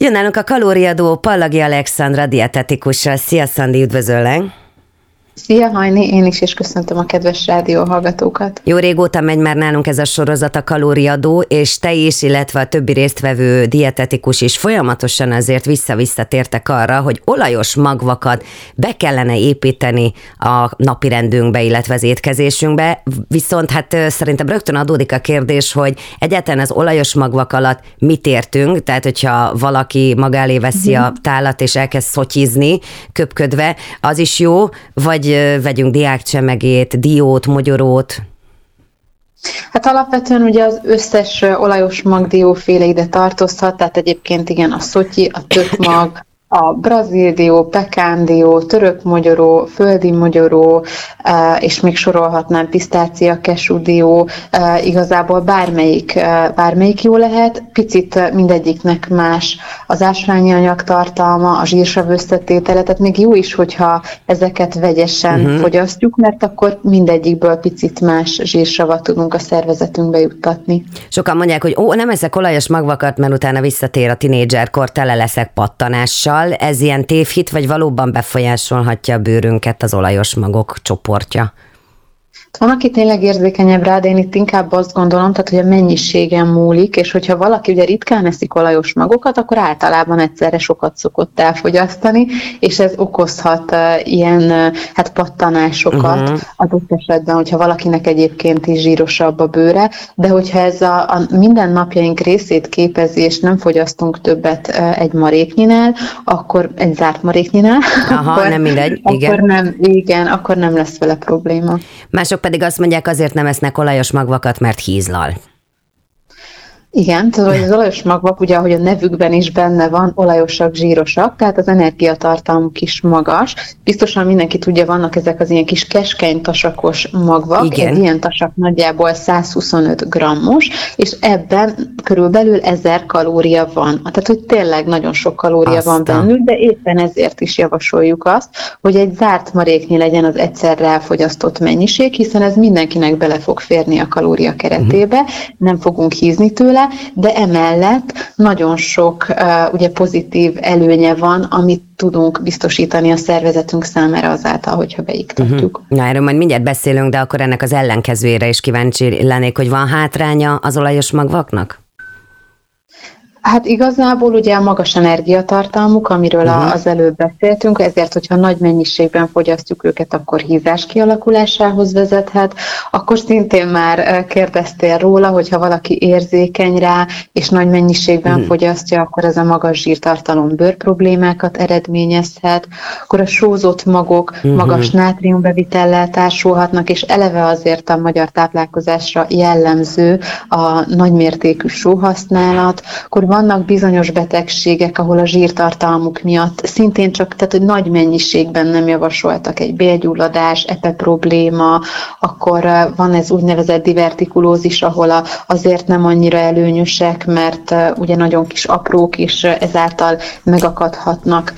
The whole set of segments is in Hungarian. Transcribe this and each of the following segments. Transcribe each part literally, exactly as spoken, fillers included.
Jön nálunk a kalóriadó Pallagi Alexandra dietetikussal. Szia, Szandi, üdvözöllek! Szia, Hajni, én is, és köszöntöm a kedves rádióhallgatókat. Jó régóta megy már nálunk ez a sorozat, a kalóriadó, és te is, illetve a többi résztvevő dietetikus is folyamatosan azért vissza-visszatértek arra, hogy olajos magvakat be kellene építeni a napirendünkbe, illetve az étkezésünkbe, viszont hát szerintem rögtön adódik a kérdés, hogy egyáltalán az olajos magvak alatt mit értünk, tehát hogyha valaki maga elé veszi a tálat és elkezd szotyizni, köpködve, az is jó, vagy vegyünk diákcsemegét, diót, mogyorót? Hát alapvetően ugye az összes olajos mag dióféle ide tartozhat, tehát egyébként igen, a szotyi, a tökmag, a brazil dió, pekán dió, török mogyoró, földi mogyoró, és még sorolhatnám pisztácia, kesú dió, igazából bármelyik, bármelyik jó lehet, picit mindegyiknek más az ásványi anyag tartalma, a zsírsav összetétele, tehát még jó is, hogyha ezeket vegyesen uh-huh. fogyasztjuk, mert akkor mindegyikből picit más zsírsavat tudunk a szervezetünkbe juttatni. Sokan mondják, hogy ó, nem eszek olajos magvakat, mert utána visszatér a tinédzserkor, tele leszek pattanással. Ez ilyen tévhit, vagy valóban befolyásolhatja a bőrünket az olajos magok csoportja? Van, aki tényleg érzékenyebb rá, de én itt inkább azt gondolom, tehát, hogy a mennyiségen múlik, és hogyha valaki ugye ritkán eszik olajos magokat, akkor általában egyszerre sokat szokott elfogyasztani, és ez okozhat uh, ilyen uh, hát pattanásokat uh-huh. adott esetben, hogyha valakinek egyébként is zsírosabb a bőre, de hogyha ez a, a mindennapjaink részét képezi, és nem fogyasztunk többet uh, egy maréknyinál, akkor egy zárt maréknyinál, Aha, akkor, nem mindegy, igen. Akkor nem, igen, akkor nem lesz vele probléma. Mások pedig azt mondják, azért nem esznek olajos magvakat, mert hízlal. Igen, tehát az olajos magvak, ugye ahogy a nevükben is benne van, olajosak, zsírosak, tehát az energiatartalmuk is magas. Biztosan mindenki tudja, vannak ezek az ilyen kis keskeny tasakos magvak, igen. Egy ilyen tasak nagyjából száz huszonöt grammos, és ebben körülbelül ezer kalória van. Tehát, hogy tényleg nagyon sok kalória Aztán. van bennük, de éppen ezért is javasoljuk azt, hogy egy zárt maréknyi legyen az egyszerre elfogyasztott mennyiség, hiszen ez mindenkinek bele fog férni a kalória keretébe, uh-huh. nem fogunk hízni tőle, de emellett nagyon sok uh, ugye pozitív előnye van, amit tudunk biztosítani a szervezetünk számára azáltal, hogyha beiktatjuk. Uh-huh. Na, erről majd mindjárt beszélünk, de akkor ennek az ellenkezőjére is kíváncsi lennék, hogy van hátránya az olajos magvaknak? Hát igazából ugye a magas energiatartalmuk, amiről uh-huh. az előbb beszéltünk, ezért, hogyha nagy mennyiségben fogyasztjuk őket, akkor hízás kialakulásához vezethet. Akkor szintén már kérdeztél róla, hogyha valaki érzékeny rá, és nagy mennyiségben uh-huh. fogyasztja, akkor ez a magas zsírtartalom bőrproblémákat eredményezhet. Akkor a sózott magok uh-huh. magas nátriumbevitellel társulhatnak, és eleve azért a magyar táplálkozásra jellemző a nagymértékű sóhasználat. Akkor vannak bizonyos betegségek, ahol a zsírtartalmuk miatt szintén csak, tehát hogy nagy mennyiségben nem javasoltak, egy bélgyulladás, epe probléma, akkor van ez úgynevezett divertikulózis, ahol a, azért nem annyira előnyösek, mert ugye nagyon kis aprók is ezáltal megakadhatnak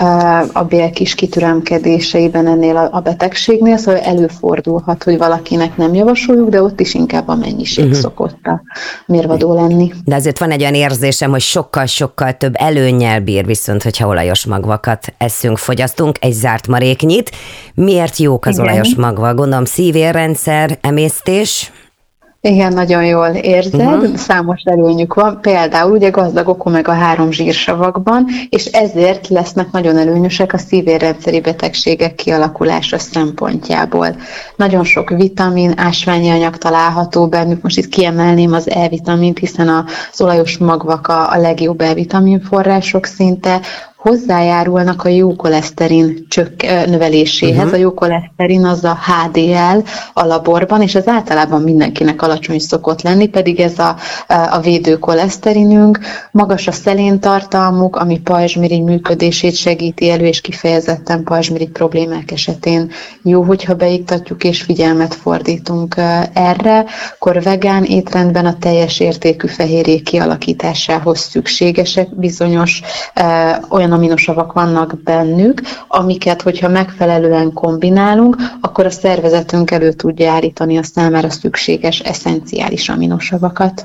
a bél kis kitüremkedéseiben ennél a, a betegségnél, szóval előfordulhat, hogy valakinek nem javasoljuk, de ott is inkább a mennyiség uh-huh. szokott a mérvadó lenni. De azért van egy olyan érzésem, hogy sokkal-sokkal több előnnyel bír viszont, hogyha olajos magvakat eszünk, fogyasztunk, egy zárt maréknyit. Miért jók az Igen. olajos magvak? Gondolom szívérrendszer, emésztés? Igen, nagyon jól érzed, uh-huh. számos előnyük van, például ugye gazdagok omega három zsírsavakban, és ezért lesznek nagyon előnyösek a szívérrendszeri betegségek kialakulása szempontjából. Nagyon sok vitamin, ásványi anyag található bennük, most itt kiemelném az E-vitamint, hiszen az olajos magvak a, a legjobb E-vitamin források szinte, hozzájárulnak a jó koleszterin csök növeléséhez. Uh-huh. A jó koleszterin az a há dé el a laborban, és ez általában mindenkinek alacsony szokott lenni, pedig ez a, a védő koleszterinünk. Magas a szeléntartalmuk, ami pajzsmirigy működését segíti elő, és kifejezetten pajzsmirigy problémák esetén jó, hogyha beiktatjuk és figyelmet fordítunk erre. Akkor vegán étrendben a teljes értékű fehérjék kialakításához szükségesek bizonyos olyan aminosavak vannak bennük, amiket, hogyha megfelelően kombinálunk, akkor a szervezetünk elő tudja állítani a számára szükséges eszenciális aminosavakat.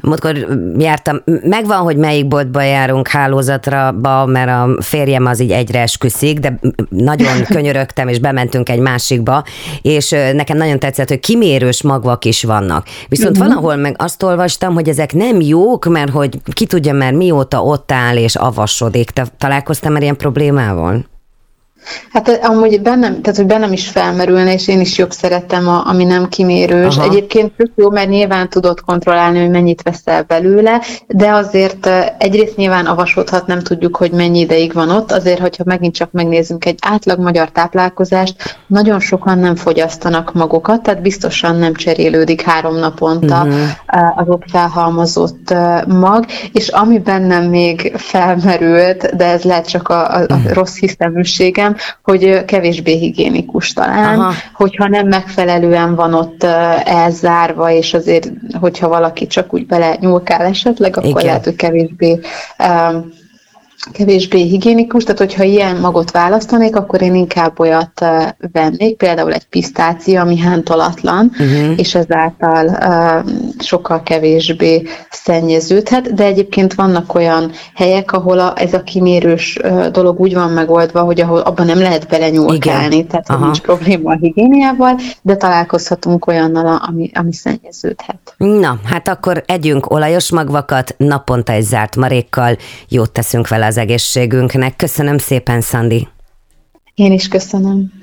Múltkor jártam, megvan, hogy melyik boltba járunk hálózatra, mert a férjem az így egyre esküszik, de nagyon könyörögtem, és bementünk egy másikba, és nekem nagyon tetszett, hogy kimérős magvak is vannak. Viszont uh-huh. valahol meg azt olvastam, hogy ezek nem jók, mert hogy ki tudja, mert mióta ott áll és avasodik. Te találkoztam már ilyen problémával? Hát amúgy bennem, tehát hogy bennem is felmerülne, és én is jobb szeretem, a, ami nem kimérős. Aha. Egyébként tök jó, mert nyilván tudod kontrollálni, hogy mennyit veszel belőle, de azért egyrészt nyilván avasodhat, nem tudjuk, hogy mennyi ideig van ott, azért, hogyha megint csak megnézzünk egy átlag magyar táplálkozást, nagyon sokan nem fogyasztanak magokat, tehát biztosan nem cserélődik három naponta uh-huh. az ott felhalmozott mag, és ami bennem még felmerült, de ez lehet csak a, a, a rossz hiszeműségem, hogy kevésbé higiénikus talán, Aha. hogyha nem megfelelően van ott elzárva, és azért, hogyha valaki csak úgy bele nyúlkál esetleg, akkor Igen. lehet, hogy kevésbé um, kevésbé higiénikus, tehát hogyha ilyen magot választanék, akkor én inkább olyat uh, vennék, például egy pisztácia, ami hántolatlan, uh-huh. és ezáltal uh, sokkal kevésbé szennyeződhet, de egyébként vannak olyan helyek, ahol a, ez a kimérős uh, dolog úgy van megoldva, hogy ahol abban nem lehet belenyúlkálni, Igen. tehát Aha. nincs probléma a higiéniával, de találkozhatunk olyannal, ami, ami szennyeződhet. Na, hát akkor együnk olajos magvakat, naponta egy zárt marékkal, jót teszünk vele az egészségünknek. Köszönöm szépen, Szandi! Én is köszönöm.